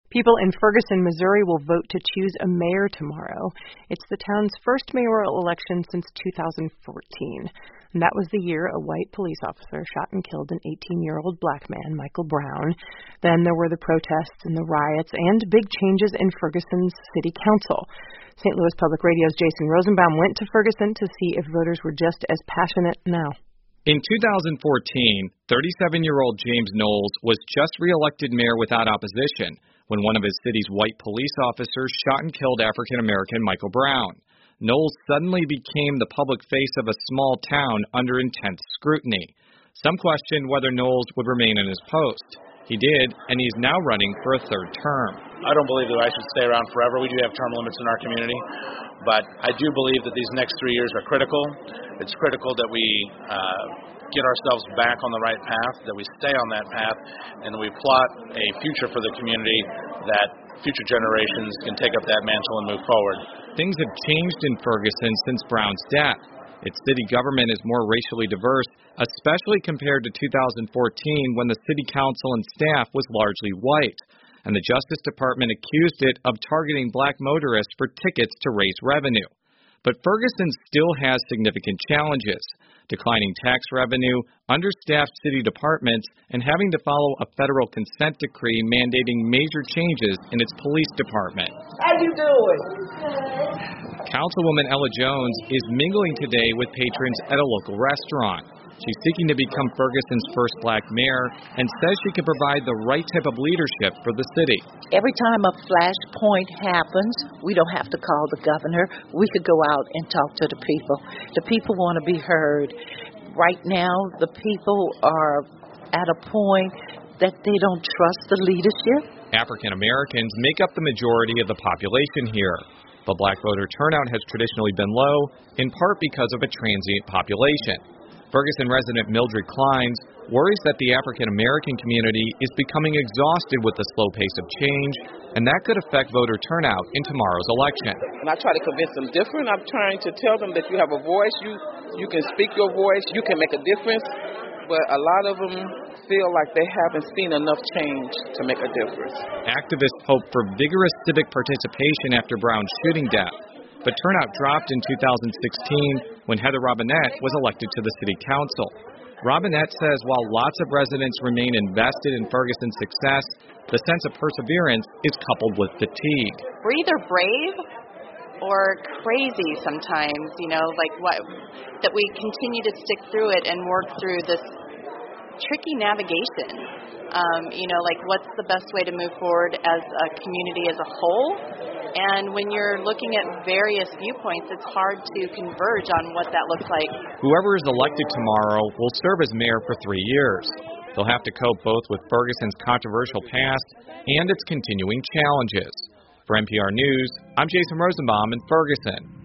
People in Ferguson, Missouri will vote to choose a mayor tomorrow. It's the town's first mayoral election since 2014. And that was the year a white police officer shot and killed an 18-year-old black man, Michael Brown. Then there were the protests and the riots and big changes in Ferguson's city council. St. Louis Public Radio's Jason Rosenbaum went to Ferguson to see if voters were just as passionate now. In 2014, 37-year-old James Knowles was just reelected mayor without opposition when one of his city's white police officers shot and killed African-American Michael Brown. Knowles suddenly became the public face of a small town under intense scrutiny. Some questioned whether Knowles would remain in his post. He did, and he's now running for a third term. I don't believe that I should stay around forever. We do have term limits in our community, but I do believe that these next 3 years are critical. It's critical that we get ourselves back on the right path, that we stay on that path, and we plot a future for the community that future generations can take up that mantle and move forward. Things have changed in Ferguson since Brown's death. Its city government is more racially diverse, especially compared to 2014 when the city council and staff was largely white, and the Justice Department accused it of targeting black motorists for tickets to raise revenue. But Ferguson still has significant challenges: declining tax revenue, understaffed city departments, and having to follow a federal consent decree mandating major changes in its police department. How you doing? Councilwoman Ella Jones is mingling today with patrons at a local restaurant. She's seeking to become Ferguson's first black mayor and says she can provide the right type of leadership for the city. Every time a flashpoint happens, we don't have to call the governor. We could go out and talk to the people. The people want to be heard. Right now, the people are at a point that they don't trust the leadership. African Americans make up the majority of the population here. But black voter turnout has traditionally been low, in part because of a transient population. Ferguson resident Mildred Kleins worries that the African-American community is becoming exhausted with the slow pace of change, and that could affect voter turnout in tomorrow's election. And I try to convince them different. I'm trying to tell them that you have a voice, you can speak your voice, you can make a difference, but a lot of them feel like they haven't seen enough change to make a difference. Activists hope for vigorous civic participation after Brown's shooting death. But turnout dropped in 2016 when Heather Robinette was elected to the city council. Robinette says while lots of residents remain invested in Ferguson's success, the sense of perseverance is coupled with fatigue. We're either brave or crazy sometimes, that we continue to stick through it and work through this tricky navigation. What's the best way to move forward as a community as a whole? And when you're looking at various viewpoints, it's hard to converge on what that looks like. Whoever is elected tomorrow will serve as mayor for 3 years. They'll have to cope both with Ferguson's controversial past and its continuing challenges. For NPR News, I'm Jason Rosenbaum in Ferguson.